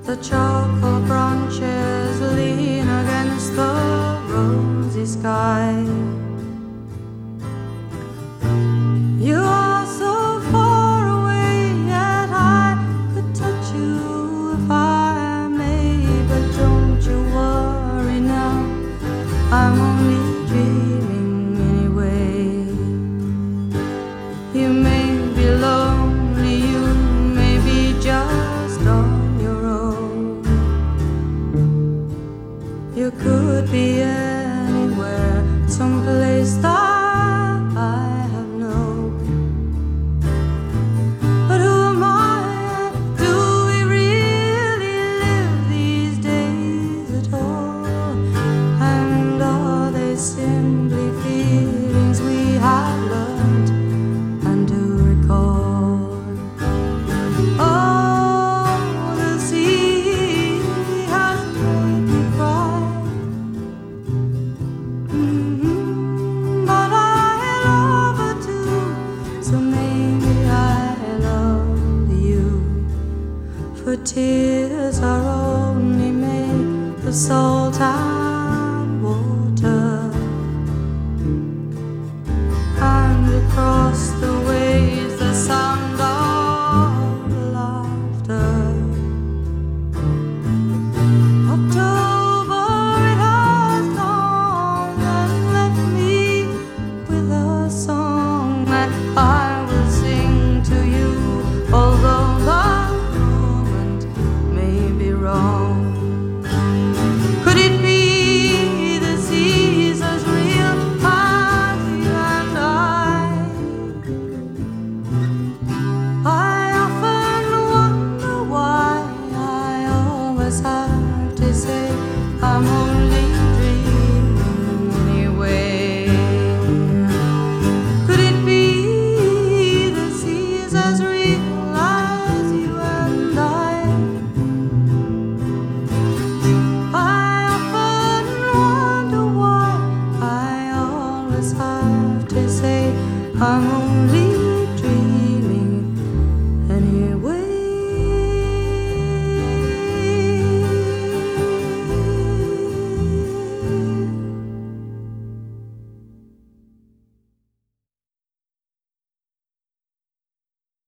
The charcoal branches lean against the rosy sky. You are so far away, yet I could touch you if I may. But don't you worry now, I'm only dreaming anyway. You may be lonely, you may be just on your own. You could be anywhere, someplace that I have known. But who am I? Do we really live these days at all? And are they simply feelings we have learned and do recall? Oh, the sea has made me cry. But I love her too, so maybe I love you. For tears are only made of salt and